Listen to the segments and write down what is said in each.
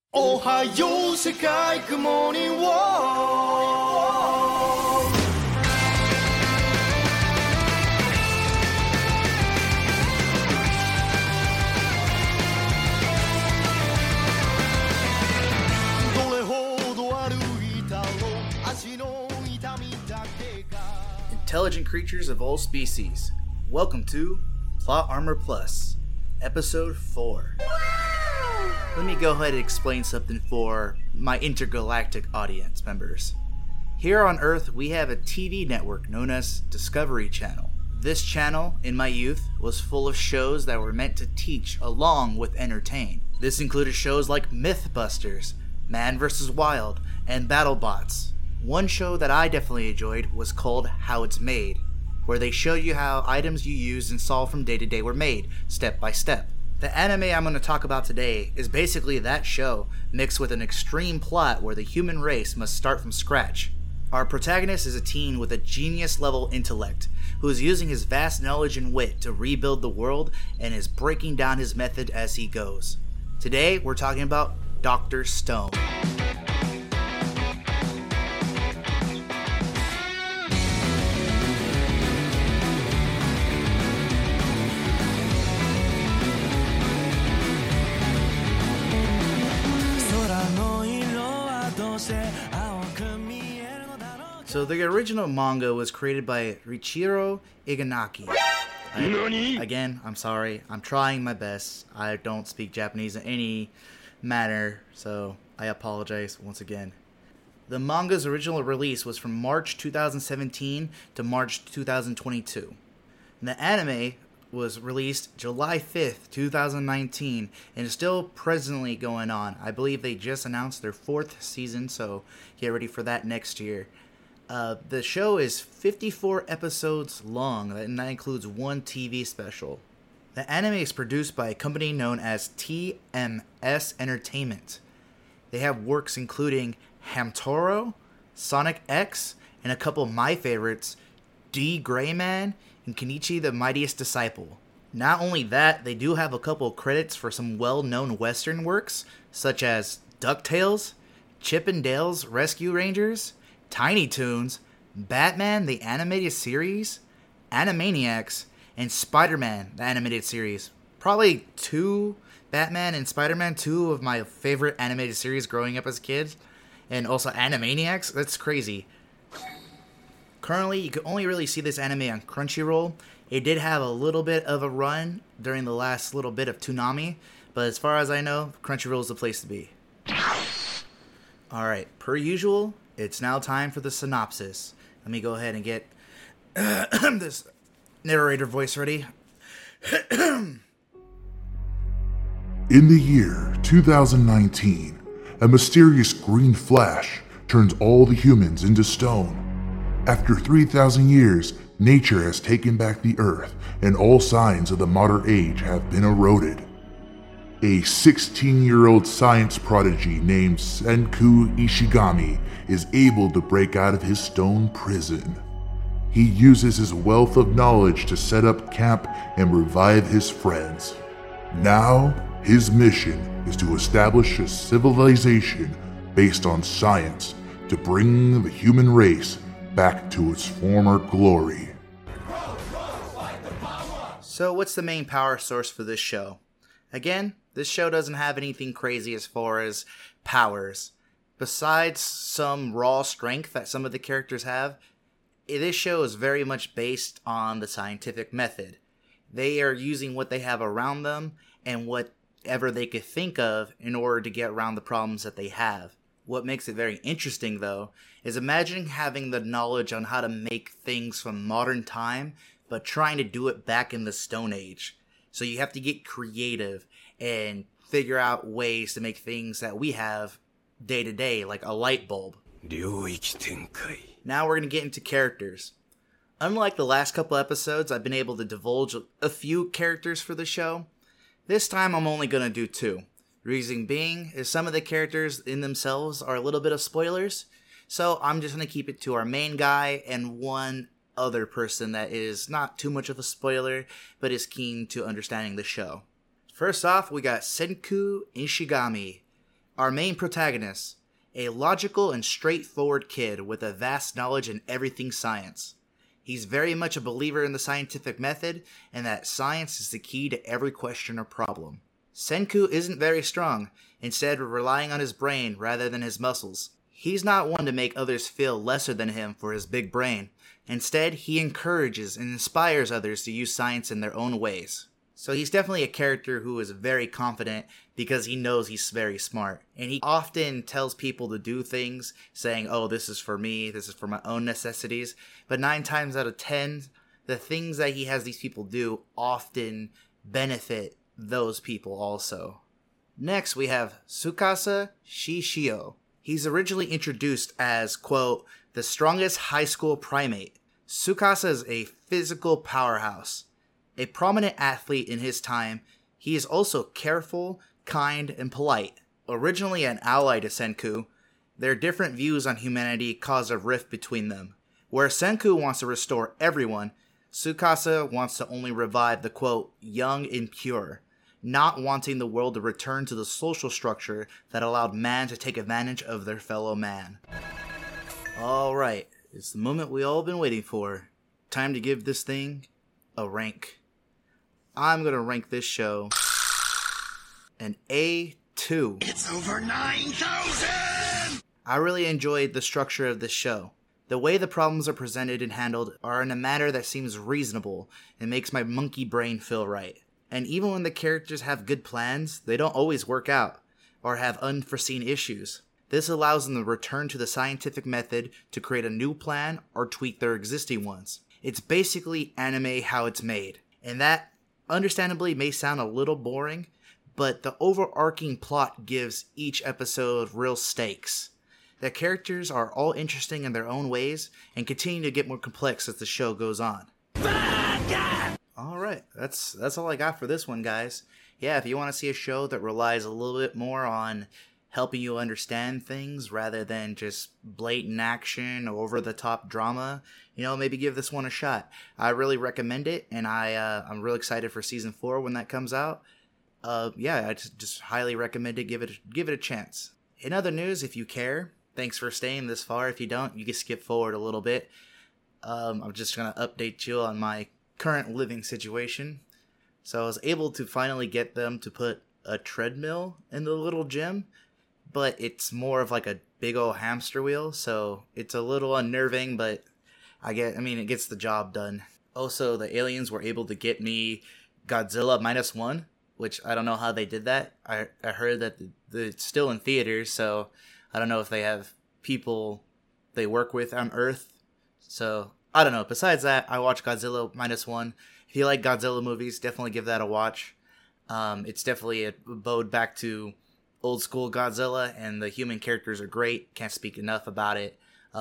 おはよう世界 Good morning world Intelligent creatures of all species, welcome to Plot Armor Plus, Episode 4. Let me go ahead and explain something for my intergalactic audience members. Here on Earth, we have a TV network known as Discovery Channel. This channel, in my youth, was full of shows that were meant to teach along with entertain. This included shows like Mythbusters, Man vs. Wild, and BattleBots. One show that I definitely enjoyed was called How It's Made, where they show you how items you use and solve from day to day were made, step by step. The anime I'm going to talk about today is basically that show, mixed with an extreme plot where the human race must start from scratch. Our protagonist is a teen with a genius-level intellect, who is using his vast knowledge and wit to rebuild the world and is breaking down his method as he goes. Today, we're talking about Dr. Stone. So the original manga was created by Riichiro Iganaki. Again, I'm sorry. I'm trying my best. I don't speak Japanese in any manner, so I apologize once again. The manga's original release was from March 2017 to March 2022. And the anime was released July 5th, 2019, and is still presently going on. I believe they just announced their 4th season, so get ready for that next year. The show is 54 episodes long, and that includes one TV special. The anime is produced by a company known as TMS Entertainment. They have works including Hamtaro, Sonic X, and a couple of my favorites, D. Gray Man and Kenichi the Mightiest Disciple. Not only that, they do have a couple of credits for some well-known Western works, such as DuckTales, Chip and Dale's Rescue Rangers, Tiny Toons, Batman the Animated Series, Animaniacs, and Spider-Man the Animated Series. Probably Batman and Spider-Man, two of my favorite animated series growing up as kids. And also Animaniacs, that's crazy. Currently, you can only really see this anime on Crunchyroll. It did have a little bit of a run during the last little bit of Toonami, but as far as I know, Crunchyroll is the place to be. Alright, per usual, it's now time for the synopsis. Let me go ahead and get this narrator voice ready. In the year 2019, a mysterious green flash turns all the humans into stone. After 3,000 years, nature has taken back the earth, and all signs of the modern age have been eroded. A 16-year-old science prodigy named Senku Ishigami is able to break out of his stone prison. He uses his wealth of knowledge to set up camp and revive his friends. Now, his mission is to establish a civilization based on science to bring the human race back to its former glory. So what's the main power source for this show? Again, this show doesn't have anything crazy as far as powers. Besides some raw strength that some of the characters have, this show is very much based on the scientific method. They are using what they have around them and whatever they could think of in order to get around the problems that they have. What makes it very interesting, though, is imagining having the knowledge on how to make things from modern time, but trying to do it back in the Stone Age. So you have to get creative and figure out ways to make things that we have day to day, like a light bulb. Now we're going to get into characters. Unlike the last couple episodes, I've been able to divulge a few characters for the show. This time I'm only going to do 2. Reason being is some of the characters in themselves are a little bit of spoilers, so I'm just going to keep it to our main guy and one other person that is not too much of a spoiler, but is keen to understanding the show. First off, we got Senku Ishigami. Our main protagonist, a logical and straightforward kid with a vast knowledge in everything science. He's very much a believer in the scientific method and that science is the key to every question or problem. Senku isn't very strong, instead relying on his brain rather than his muscles. He's not one to make others feel lesser than him for his big brain. Instead, he encourages and inspires others to use science in their own ways. So he's definitely a character who is very confident because he knows he's very smart. And he often tells people to do things saying, oh, this is for me, this is for my own necessities. But 9 times out of 10, the things that he has these people do often benefit those people also. Next, we have Tsukasa Shishio. He's originally introduced as, quote, the strongest high school primate. Tsukasa is a physical powerhouse. A prominent athlete in his time, he is also careful, kind, and polite. Originally an ally to Senku, their different views on humanity cause a rift between them. Where Senku wants to restore everyone, Tsukasa wants to only revive the, quote, young and pure, not wanting the world to return to the social structure that allowed man to take advantage of their fellow man. Alright, it's the moment we all been waiting for. Time to give this thing a rank. I'm gonna rank this show an A2. It's over 9,000! I really enjoyed the structure of this show. The way the problems are presented and handled are in a manner that seems reasonable and makes my monkey brain feel right. And even when the characters have good plans, they don't always work out or have unforeseen issues. This allows them to return to the scientific method to create a new plan or tweak their existing ones. It's basically anime how it's made. And that, understandably, may sound a little boring, but the overarching plot gives each episode real stakes. The characters are all interesting in their own ways and continue to get more complex as the show goes on. Alright, that's all I got for this one, guys. Yeah, if you want to see a show that relies a little bit more on helping you understand things rather than just blatant action or over-the-top drama, maybe give this one a shot. I really recommend it, and I'm really excited for Season 4 when that comes out. I just highly recommend it. Give it a chance. In other news, if you care, thanks for staying this far. If you don't, you can skip forward a little bit. I'm just going to update you on my current living situation. So I was able to finally get them to put a treadmill in the little gym, but it's more of like a big old hamster wheel, so it's a little unnerving, but it gets the job done. Also, the aliens were able to get me Godzilla -1, which I don't know how they did that. I heard that it's still in theaters, so I don't know if they have people they work with on Earth. So, I don't know. Besides that, I watched Godzilla -1. If you like Godzilla movies, definitely give that a watch. It's definitely a bode back to old school Godzilla, and the human characters are great. Can't speak enough about it.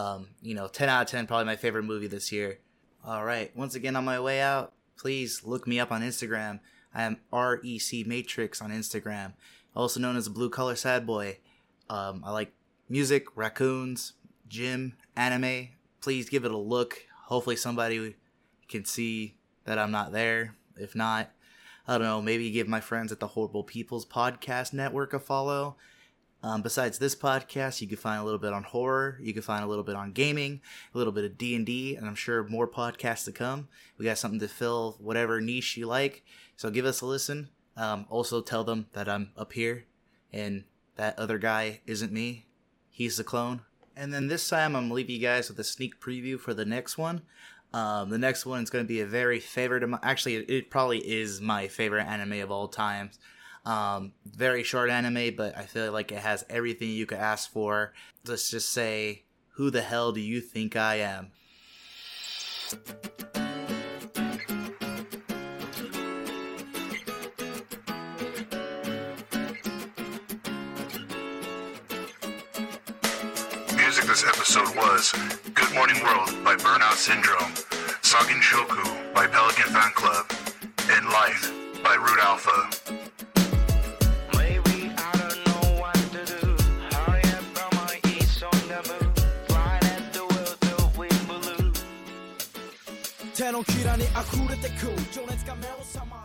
10 out of 10, probably my favorite movie this year. Alright, once again on my way out, please look me up on Instagram. I am REC Matrix on Instagram, also known as the Blue Collar Sad Boy. I like music, raccoons, gym, anime. Please give it a look. Hopefully somebody can see that I'm not there. If not, I don't know, maybe give my friends at the Horrible People's Podcast Network a follow. Besides this podcast, you can find a little bit on horror, you can find a little bit on gaming, a little bit of D&D, and I'm sure more podcasts to come. We got something to fill whatever niche you like, so give us a listen. Also tell them that I'm up here, and that other guy isn't me. He's the clone. And then this time I'm going to leave you guys with a sneak preview for the next one. The next one is going to be a very favorite of my, actually it probably is my favorite anime of all time. Very short anime, but I feel like it has everything you could ask for. Let's just say, who the hell do you think I am? Music this episode was Good Morning World by Burnout Syndrome, Sagin Shoku by Pelican Fan Club, and Life by Root Alpha. Maybe I don't know what to do. Hurry up on my east on the move. Flying at the wheel till we balloon. 手のひらに溢れてく情熱が目を覚ま